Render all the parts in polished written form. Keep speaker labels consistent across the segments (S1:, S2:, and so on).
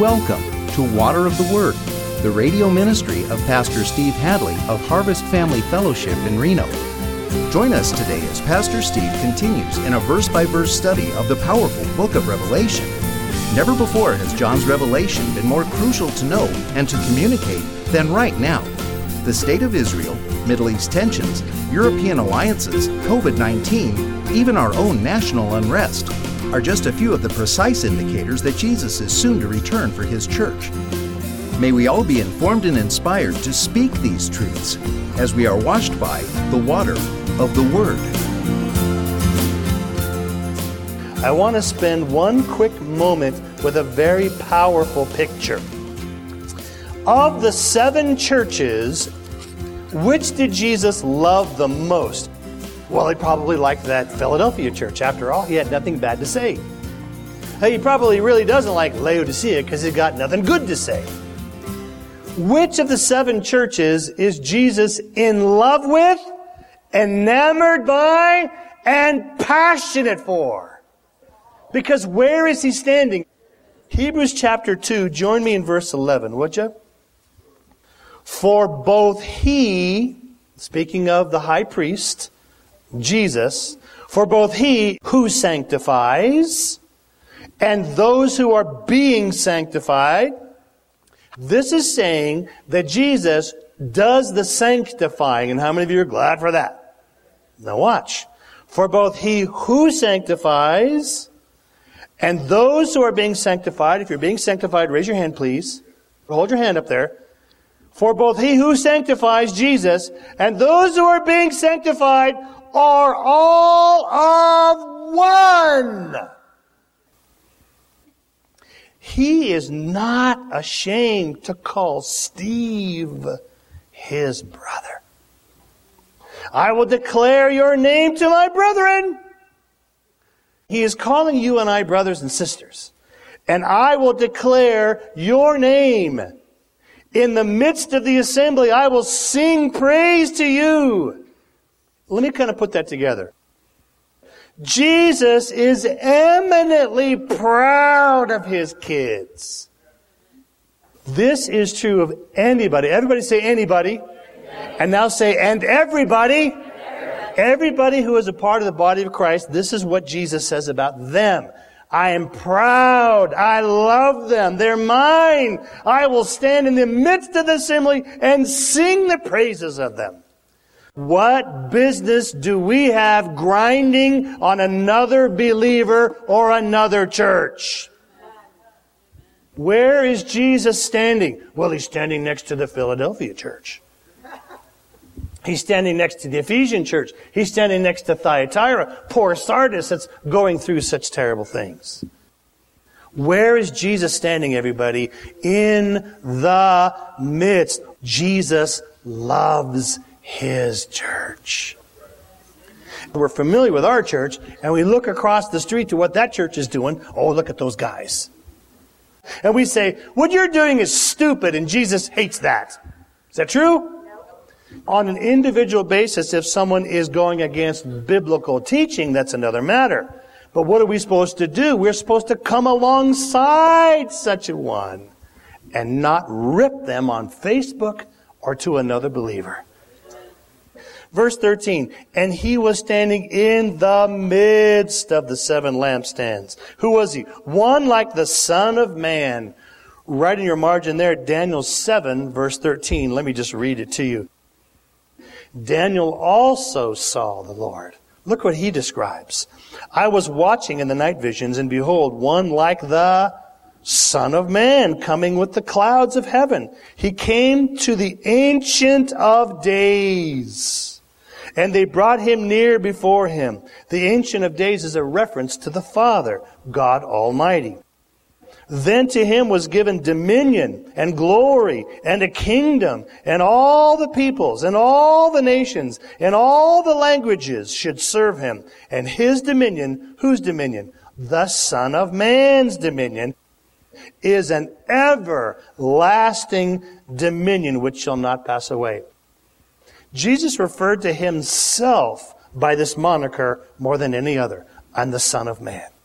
S1: Welcome to Water of the Word, the radio ministry of Pastor Steve Hadley of Harvest Family Fellowship in Reno. Join us today as Pastor Steve continues in a verse-by-verse study of the powerful book of Revelation. Never before has John's revelation been more crucial to know and to communicate than right now. The state of Israel, Middle East tensions, European alliances, COVID-19, even our own national unrest are just a few of the precise indicators that Jesus is soon to return for His church. May we all be informed and inspired to speak these truths as we are washed by the water of the Word.
S2: I want to spend one quick moment with a very powerful picture. Of the 7 churches, which did Jesus love the most? Well, he probably liked that Philadelphia church. After all, he had nothing bad to say. He probably really doesn't like Laodicea because he's got nothing good to say. Which of the 7 churches is Jesus in love with, enamored by, and passionate for? Because where is he standing? Hebrews chapter 2, join me in verse 11, would you? For both he, speaking of the high priest, Jesus, for both he who sanctifies and those who are being sanctified, this is saying that Jesus does the sanctifying. And how many of you are glad for that? Now watch. For both he who sanctifies and those who are being sanctified, if you're being sanctified, raise your hand, please. Hold your hand up there. For both he who sanctifies, Jesus, and those who are being sanctified are all of one. He is not ashamed to call Steve his brother. I will declare your name to my brethren. He is calling you and I brothers and sisters. And I will declare your name. In the midst of the assembly, I will sing praise to you. Let me kind of put that together. Jesus is eminently proud of His kids. This is true of anybody. Everybody say anybody. And now say, and everybody. Everybody who is a part of the body of Christ, this is what Jesus says about them. I am proud. I love them. They're mine. I will stand in the midst of the assembly and sing the praises of them. What business do we have grinding on another believer or another church? Where is Jesus standing? Well, He's standing next to the Philadelphia church. He's standing next to the Ephesian church. He's standing next to Thyatira. Poor Sardis that's going through such terrible things. Where is Jesus standing, everybody? In the midst. Jesus loves His church. We're familiar with our church, and we look across the street to what that church is doing. Oh, look at those guys. And we say, what you're doing is stupid, and Jesus hates that. Is that true? On an individual basis, if someone is going against biblical teaching, that's another matter. But what are we supposed to do? We're supposed to come alongside such a one and not rip them on Facebook or to another believer. Verse 13, and He was standing in the midst of the 7 lampstands. Who was He? One like the Son of Man. Right in your margin there, Daniel 7, verse 13. Let me just read it to you. Daniel also saw the Lord. Look what he describes. I was watching in the night visions, and behold, one like the Son of Man coming with the clouds of heaven. He came to the Ancient of Days, and they brought Him near before Him. The Ancient of Days is a reference to the Father, God Almighty. Then to Him was given dominion and glory and a kingdom, and all the peoples and all the nations and all the languages should serve Him. And His dominion, whose dominion? The Son of Man's dominion, is an everlasting dominion which shall not pass away. Jesus referred to Himself by this moniker more than any other. I'm the Son of Man.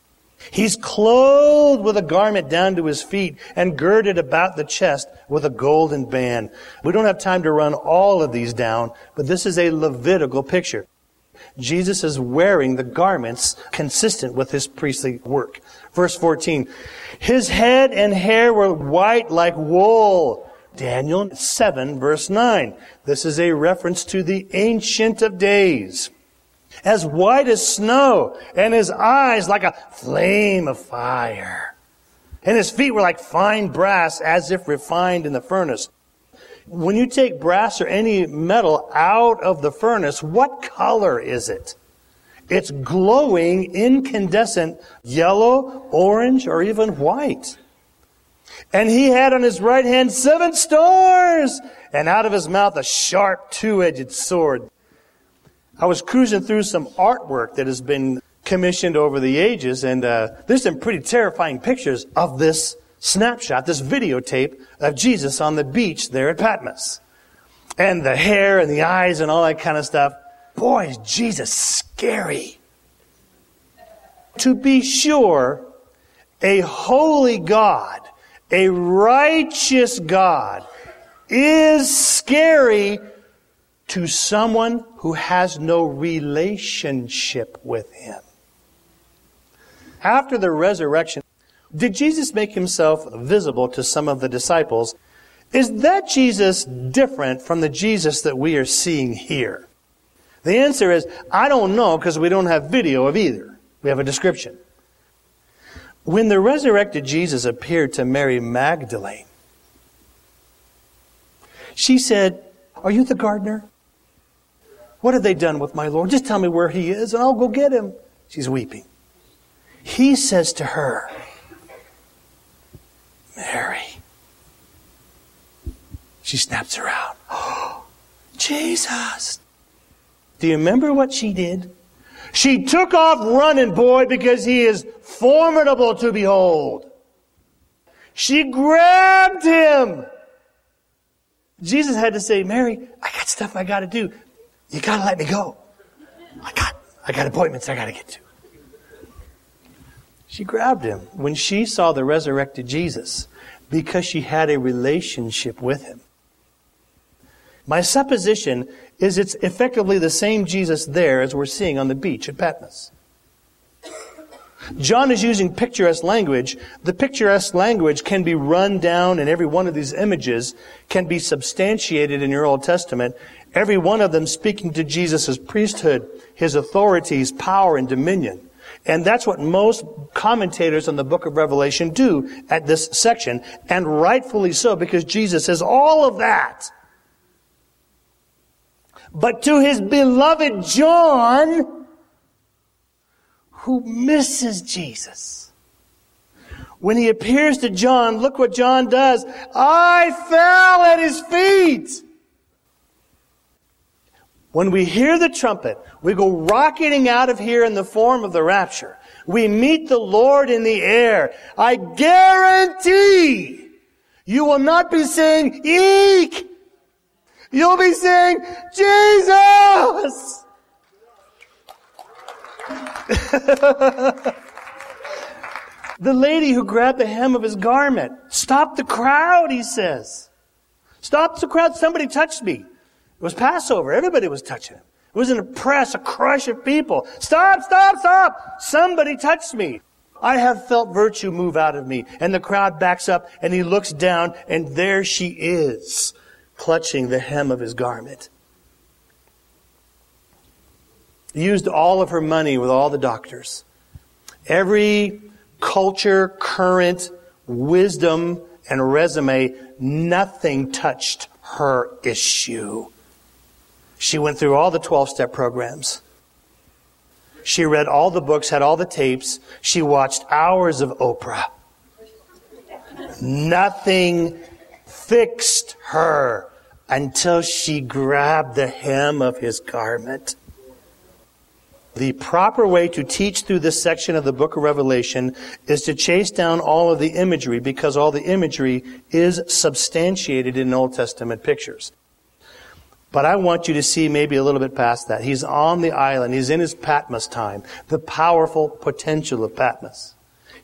S2: He's clothed with a garment down to his feet and girded about the chest with a golden band. We don't have time to run all of these down, but this is a Levitical picture. Jesus is wearing the garments consistent with his priestly work. Verse 14, his head and hair were white like wool. Daniel 7, verse 9. This is a reference to the Ancient of Days. As white as snow, and his eyes like a flame of fire. And his feet were like fine brass, as if refined in the furnace. When you take brass or any metal out of the furnace, what color is it? It's glowing, incandescent, yellow, orange, or even white. And he had on his right hand 7 stars, and out of his mouth a sharp two-edged sword. I was cruising through some artwork that has been commissioned over the ages, and there's some pretty terrifying pictures of this snapshot, this videotape of Jesus on the beach there at Patmos. And the hair and the eyes and all that kind of stuff. Boy, is Jesus scary. To be sure, a holy God, a righteous God, is scary to someone who has no relationship with him. After the resurrection, did Jesus make himself visible to some of the disciples? Is that Jesus different from the Jesus that we are seeing here? The answer is, I don't know, because we don't have video of either. We have a description. When the resurrected Jesus appeared to Mary Magdalene, she said, "Are you the gardener? What have they done with my Lord? Just tell me where he is and I'll go get him." She's weeping. He says to her, "Mary." She snaps around. "Oh, Jesus." Do you remember what she did? She took off running, boy, because he is formidable to behold. She grabbed him. Jesus had to say, "Mary, I got stuff I got to do. You got to let me go. I got appointments I got to get to." She grabbed him when she saw the resurrected Jesus because she had a relationship with him. My supposition is it's effectively the same Jesus there as we're seeing on the beach at Patmos. John is using picturesque language. The picturesque language can be run down, and every one of these images can be substantiated in your Old Testament. Every one of them speaking to Jesus' priesthood, his authority, his power and dominion. And that's what most commentators on the book of Revelation do at this section, and rightfully so, because Jesus says all of that. But to his beloved John, who misses Jesus, when he appears to John, look what John does. "I fell at his feet." When we hear the trumpet, we go rocketing out of here in the form of the rapture. We meet the Lord in the air. I guarantee you will not be saying, "Eek!" You'll be saying, "Jesus!" The lady who grabbed the hem of his garment. "Stop the crowd," he says. "Stop the crowd. Somebody touched me." It was Passover. Everybody was touching him. It was a press, a crush of people. "Stop, stop, stop. Somebody touched me. I have felt virtue move out of me." And the crowd backs up and he looks down and there she is, clutching the hem of his garment. Used all of her money with all the doctors. Every culture, current, wisdom, and resume, nothing touched her issue. She went through all the 12-step programs. She read all the books, had all the tapes. She watched hours of Oprah. Nothing fixed her until she grabbed the hem of his garment. The proper way to teach through this section of the book of Revelation is to chase down all of the imagery, because all the imagery is substantiated in Old Testament pictures. But I want you to see maybe a little bit past that. He's on the island. He's in his Patmos time. The powerful potential of Patmos.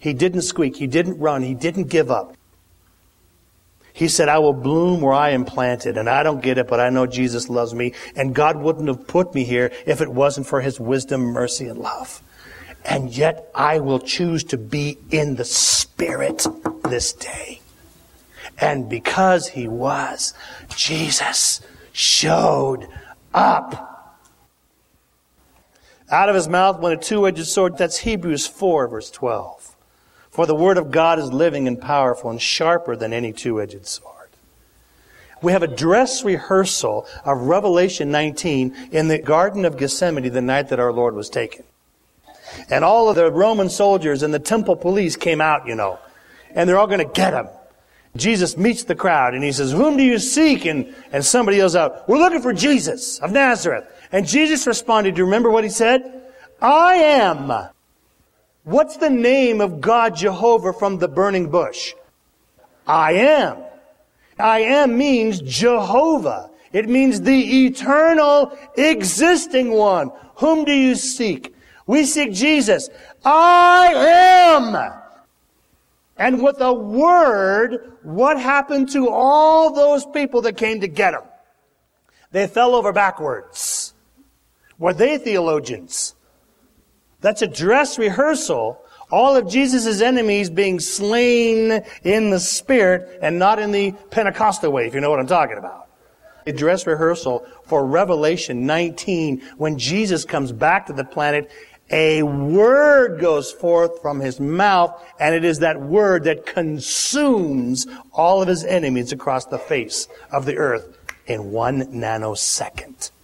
S2: He didn't squeak. He didn't run. He didn't give up. He said, I will bloom where I am planted. And I don't get it, but I know Jesus loves me. And God wouldn't have put me here if it wasn't for His wisdom, mercy, and love. And yet I will choose to be in the Spirit this day. And because He was, Jesus showed up. Out of His mouth went a two-edged sword. That's Hebrews 4, verse 12. For the word of God is living and powerful and sharper than any two-edged sword. We have a dress rehearsal of Revelation 19 in the Garden of Gethsemane the night that our Lord was taken. And all of the Roman soldiers and the temple police came out, and they're all going to get Him. Jesus meets the crowd and He says, whom do you seek? And somebody yells out, we're looking for Jesus of Nazareth. And Jesus responded, do you remember what He said? I am. What's the name of God Jehovah from the burning bush? I am. I am means Jehovah. It means the eternal existing one. Whom do you seek? We seek Jesus. I am. And with a word, what happened to all those people that came to get Him? They fell over backwards. Were they theologians? That's a dress rehearsal. All of Jesus' enemies being slain in the Spirit and not in the Pentecostal way, if you know what I'm talking about. A dress rehearsal for Revelation 19, when Jesus comes back to the planet, a word goes forth from His mouth, and it is that word that consumes all of His enemies across the face of the earth in 1 nanosecond.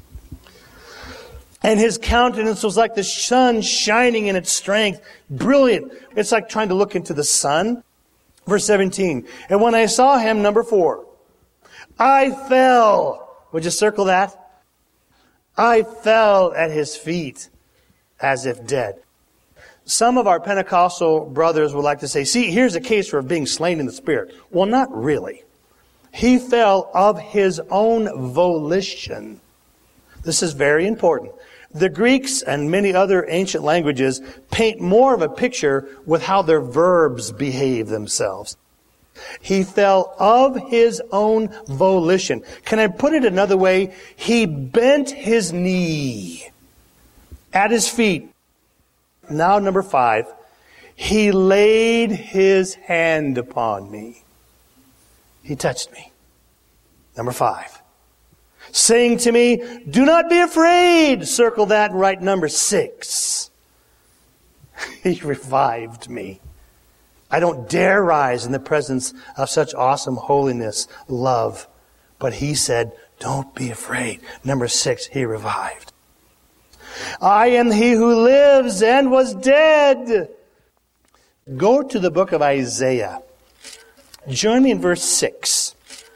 S2: And His countenance was like the sun shining in its strength. Brilliant. It's like trying to look into the sun. Verse 17. And when I saw Him, number 4, I fell. Would you circle that? I fell at His feet as if dead. Some of our Pentecostal brothers would like to say, see, here's a case for being slain in the Spirit. Well, not really. He fell of His own volition. This is very important. The Greeks and many other ancient languages paint more of a picture with how their verbs behave themselves. He fell of His own volition. Can I put it another way? He bent His knee at His feet. Now, number 5, He laid His hand upon me. He touched me. Number 5. Saying to me, do not be afraid. Circle that and write number 6. He revived me. I don't dare rise in the presence of such awesome holiness, love. But He said, don't be afraid. Number 6, He revived. I am He who lives and was dead. Go to the book of Isaiah. Join me in verse 6.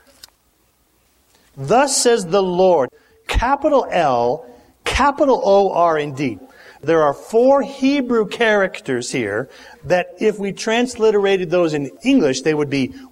S2: Thus says the Lord, capital L, capital O-R indeed. There are 4 Hebrew characters here that if we transliterated those in English, they would be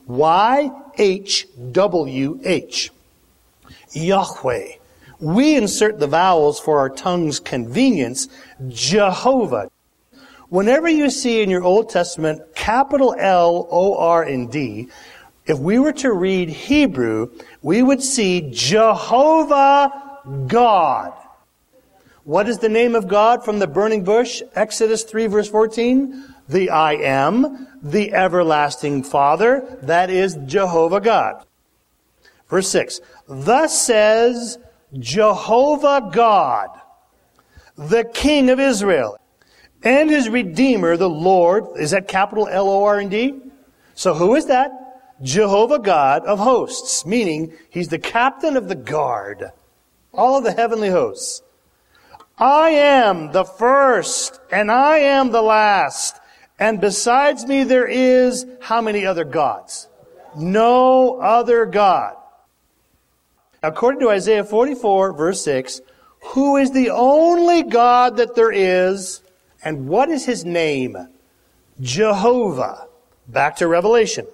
S2: Y-H-W-H. Yahweh. We insert the vowels for our tongue's convenience, Jehovah. Whenever you see in your Old Testament capital L-O-R-N-D, if we were to read Hebrew, we would see Jehovah God. What is the name of God from the burning bush? Exodus 3 verse 14. The I am, the everlasting Father. That is Jehovah God. Verse 6. Thus says Jehovah God, the King of Israel, and His Redeemer, the Lord. Is that capital L-O-R-D? So who is that? Jehovah God of hosts, meaning He's the captain of the guard, all of the heavenly hosts. I am the first, and I am the last, and besides me there is how many other gods? No other God. According to Isaiah 44, verse 6, who is the only God that there is, and what is His name? Jehovah. Back to Revelation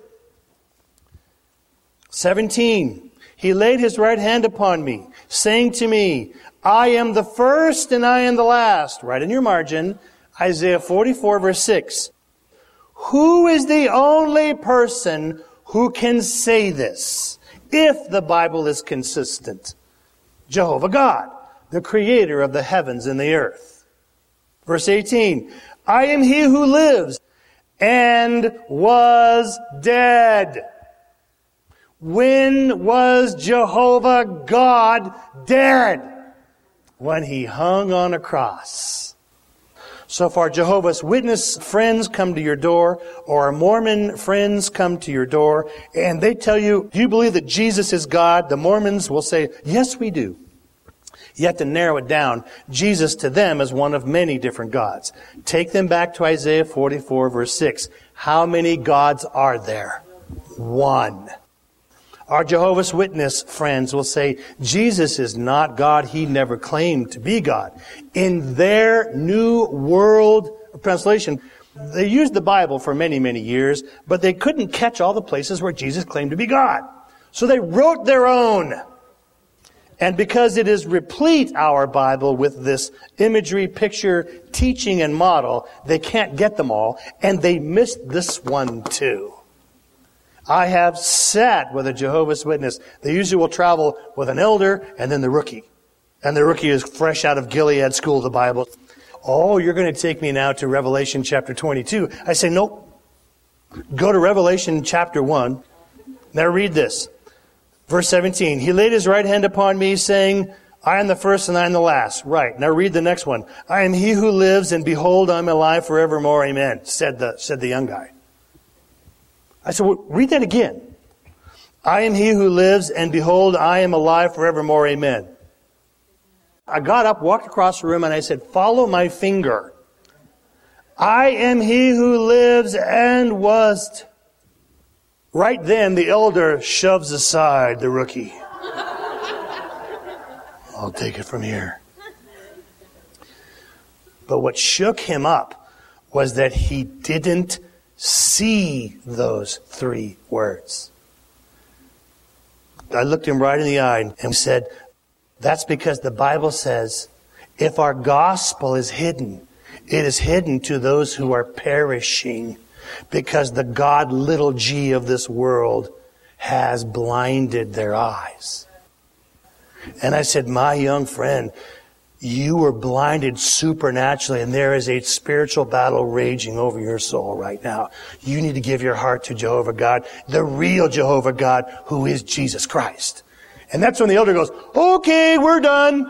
S2: 17. He laid His right hand upon me, saying to me, I am the first and I am the last. Right in your margin, Isaiah 44 verse 6. Who is the only person who can say this, if the Bible is consistent? Jehovah God, the creator of the heavens and the earth. Verse 18, I am he who lives and was dead. When was Jehovah God dead? When he hung on a cross. So far, Jehovah's Witness friends come to your door, or Mormon friends come to your door, and they tell you, do you believe that Jesus is God? The Mormons will say, yes, we do. You have to narrow it down. Jesus to them is one of many different gods. Take them back to Isaiah 44, verse 6. How many gods are there? One. Our Jehovah's Witness friends will say, Jesus is not God. He never claimed to be God. In their New World Translation, they used the Bible for many, many years, but they couldn't catch all the places where Jesus claimed to be God. So they wrote their own. And because it is replete, our Bible, with this imagery, picture, teaching, and model, they can't get them all, and they missed this one too. I have sat with a Jehovah's Witness. They usually will travel with an elder and then the rookie. And the rookie is fresh out of Gilead School of the Bible. Oh, you're going to take me now to Revelation chapter 22. I say, nope. Go to Revelation chapter 1. Now read this. Verse 17, he laid his right hand upon me, saying, I am the first and I am the last. Right. Now read the next one. I am he who lives, and behold, I am alive forevermore. Amen, said the young guy. I said, well, read that again. I am he who lives, and behold, I am alive forevermore. Amen. I got up, walked across the room, and I said, follow my finger. I am he who lives and was. Right then, the elder shoves aside the rookie. I'll take it from here. But what shook him up was that he didn't see those three words. I looked him right in the eye and said, that's because the Bible says, if our gospel is hidden, it is hidden to those who are perishing. Because the God little g of this world has blinded their eyes. And I said, my young friend, you were blinded supernaturally, and there is a spiritual battle raging over your soul right now. You need to give your heart to Jehovah God, the real Jehovah God, who is Jesus Christ. And that's when the elder goes, okay, we're done.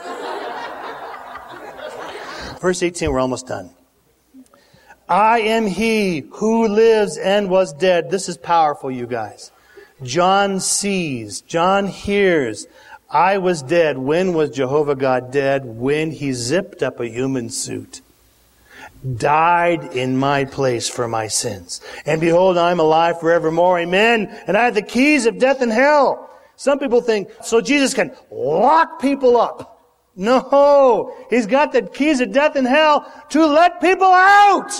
S2: Verse 18, we're almost done. I am he who lives and was dead. This is powerful, you guys. John sees, John hears. I was dead. When was Jehovah God dead? When he zipped up a human suit. Died in my place for my sins. And behold, I am alive forevermore. Amen. And I have the keys of death and hell. Some people think, so Jesus can lock people up. No. He's got the keys of death and hell to let people out.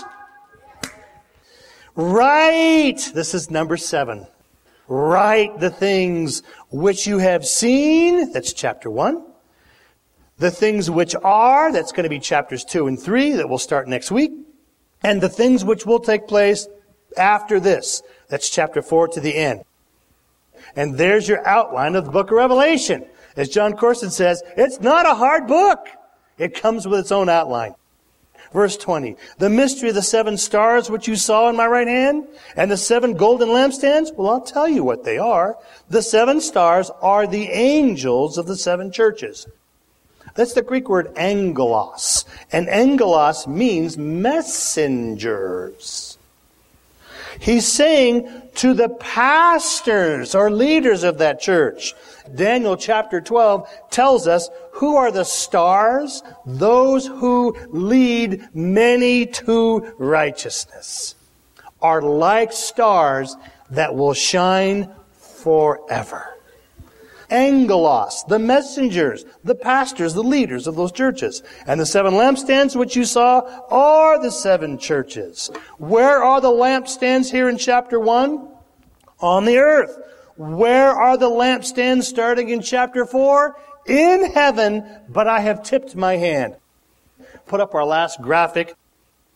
S2: Write, this is number 7. Write the things which you have seen, that's chapter 1. The things which are, that's going to be chapters 2 and 3, that will start next week. And the things which will take place after this, that's chapter 4 to the end. And there's your outline of the book of Revelation. As John Corson says, it's not a hard book. It comes with its own outline. Verse 20, the mystery of the 7 stars which you saw in my right hand, and the 7 golden lampstands, well, I'll tell you what they are. The 7 stars are the angels of the 7 churches. That's the Greek word angelos. And angelos means messengers. He's saying to the pastors or leaders of that church. Daniel chapter 12 tells us who are the stars? Those who lead many to righteousness are like stars that will shine forever. Angelos, the messengers, the pastors, the leaders of those churches. And the 7 lampstands which you saw are the 7 churches. Where are the lampstands here in chapter 1? On the earth. Where are the lampstands starting in chapter 4? In heaven, but I have tipped my hand. Put up our last graphic.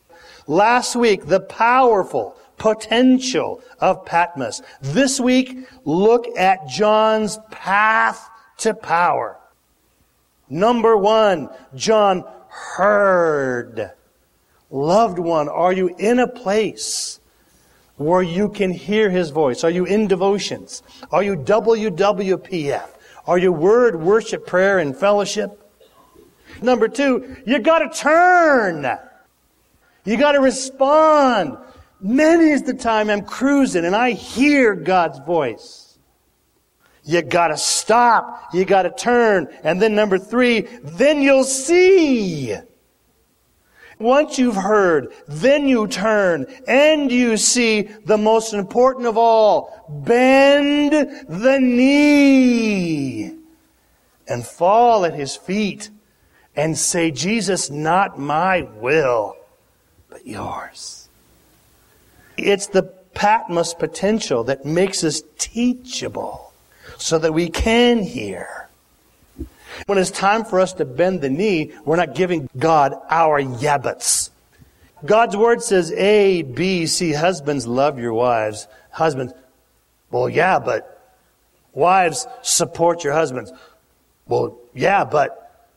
S2: Last week, the powerful potential of Patmos. This week, look at John's path to power. Number 1, John heard. Loved one, are you in a place where you can hear His voice? Are you in devotions? Are you WWPF? Are you word, worship, prayer, and fellowship? Number 2, you got to turn. You got to respond. Many is the time I'm cruising and I hear God's voice. You got to stop. You got to turn. And then number 3, then you'll see. Once you've heard, then you turn and you see the most important of all. Bend the knee and fall at His feet and say, Jesus, not my will, but yours. It's the Patmos potential that makes us teachable so that we can hear. When it's time for us to bend the knee, we're not giving God our yabbits. God's Word says A, B, C, husbands, love your wives. Husbands, well, yeah, but wives, support your husbands. Well, yeah, but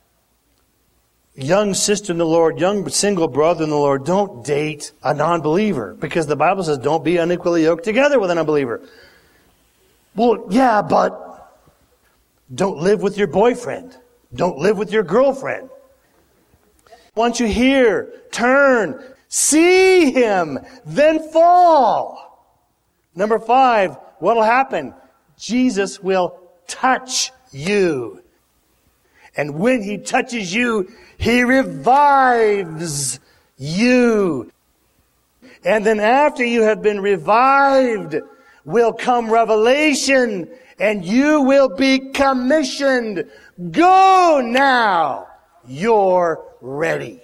S2: young sister in the Lord, young single brother in the Lord, don't date a non-believer. Because the Bible says don't be unequally yoked together with an unbeliever. Well, yeah, but don't live with your boyfriend. Don't live with your girlfriend. Once you hear, turn, see Him, then fall. Number 5, what'll happen? Jesus will touch you. And when He touches you, He revives you. And then after you have been revived, will come revelation, and you will be commissioned. Go now. You're ready.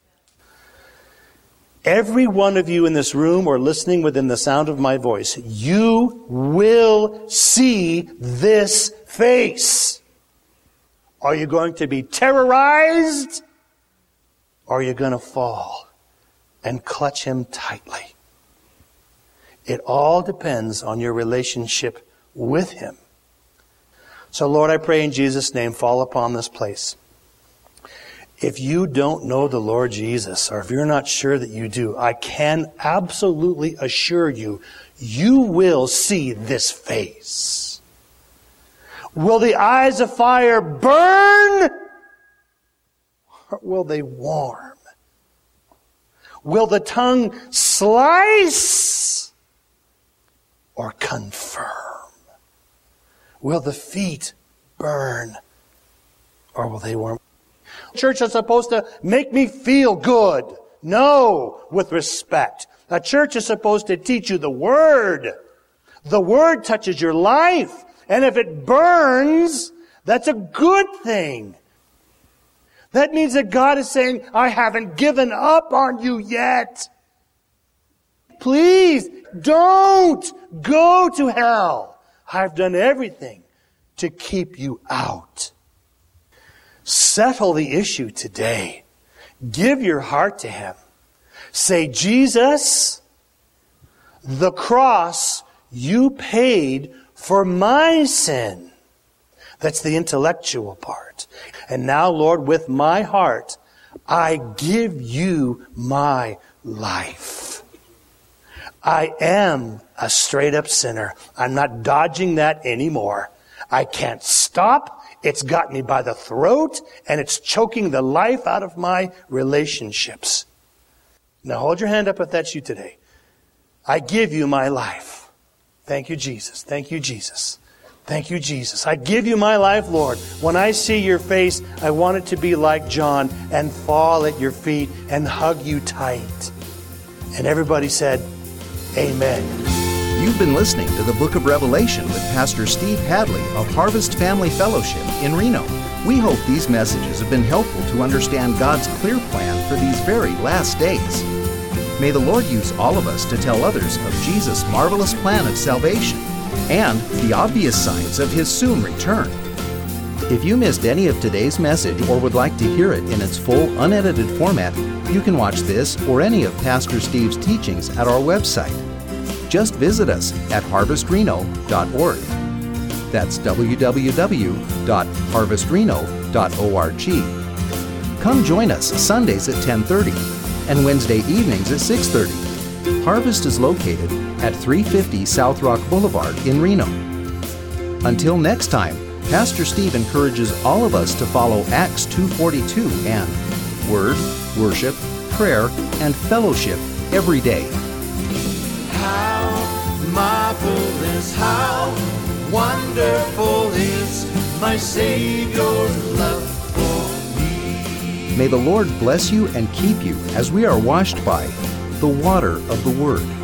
S2: Every one of you in this room or listening within the sound of my voice, you will see this face. Are you going to be terrorized? Or are you going to fall and clutch Him tightly? It all depends on your relationship with Him. So Lord, I pray in Jesus' name, fall upon this place. If you don't know the Lord Jesus, or if you're not sure that you do, I can absolutely assure you, you will see this face. Will the eyes of fire burn? Or will they warm? Will the tongue slice? Or confirm? Will the feet burn? Or will they warm? Church is supposed to make me feel good. No, with respect. A church is supposed to teach you the Word. The Word touches your life. And if it burns, that's a good thing. That means that God is saying, I haven't given up on you yet. Please don't go to hell. I've done everything to keep you out. Settle the issue today. Give your heart to Him. Say, Jesus, the cross you paid for my sin. That's the intellectual part. And now, Lord, with my heart, I give you my life. I am a straight up sinner. I'm not dodging that anymore. I can't stop. It's got me by the throat, and it's choking the life out of my relationships. Now hold your hand up if that's you today. I give you my life. Thank you, Jesus. Thank you, Jesus. Thank you, Jesus. I give you my life, Lord. When I see your face, I want it to be like John and fall at your feet and hug you tight. And everybody said, Amen.
S1: You've been listening to the Book of Revelation with Pastor Steve Hadley of Harvest Family Fellowship in Reno. We hope these messages have been helpful to understand God's clear plan for these very last days. May the Lord use all of us to tell others of Jesus' marvelous plan of salvation and the obvious signs of His soon return. If you missed any of today's message or would like to hear it in its full, unedited format, you can watch this or any of Pastor Steve's teachings at our website. Just visit us at harvestreno.org. That's www.harvestreno.org. Come join us Sundays at 10:30 and Wednesday evenings at 6:30. Harvest is located at 350 South Rock Boulevard in Reno. Until next time, Pastor Steve encourages all of us to follow Acts 2:42 and Word, Worship, Prayer, and Fellowship every day.
S3: How marvelous, how wonderful is my Savior's love for me.
S1: May the Lord bless you and keep you as we are washed by the water of the Word.